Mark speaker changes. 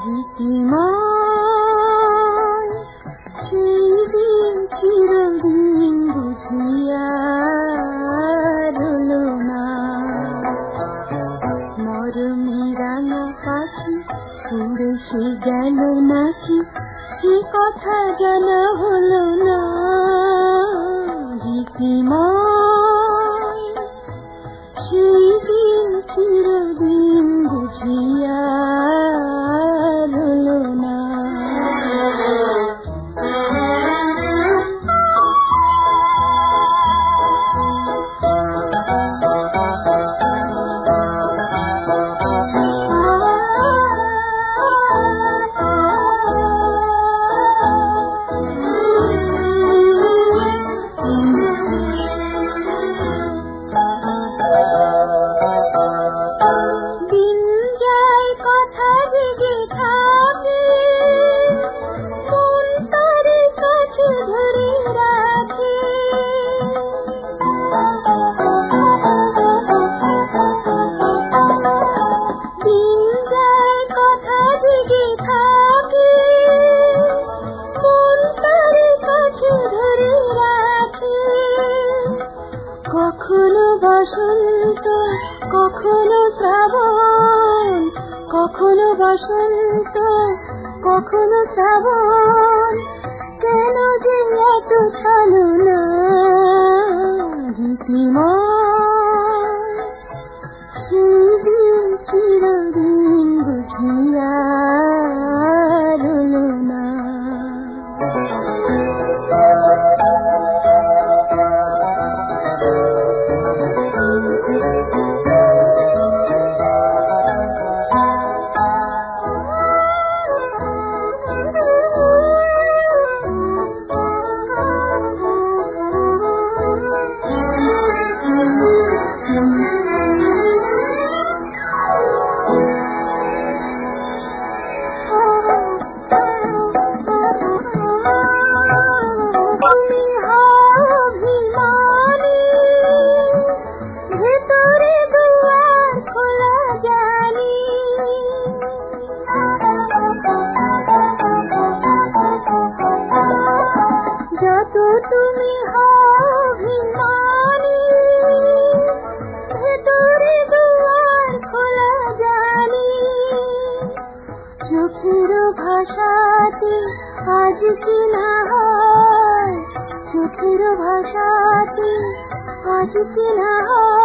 Speaker 1: গীতিময় সেই দিন চিরদিন বুঝিয়া রইল না। মরমী রাঙা পাখি উড়ে সে গেল নাকি, সে কথা জানা হলো না। গীতিময় সেই দিন চিরদিন বুঝিয়া রইল না। কখনো বসন্ত, কখনো শ্রাবণ, কখনো বসন্ত, কখনো শ্রাবণ, কেন যে এত ছলনা। গীতিময় সেই দিন চিরদিন বুঝিয়া রইল না। তুমি অভিমানী, ভেতরে দুয়ার খোলা জানি। চোখের ভাষাতে আজ কি না হয়, চোখের ভাষাতে আজ কি না হয়।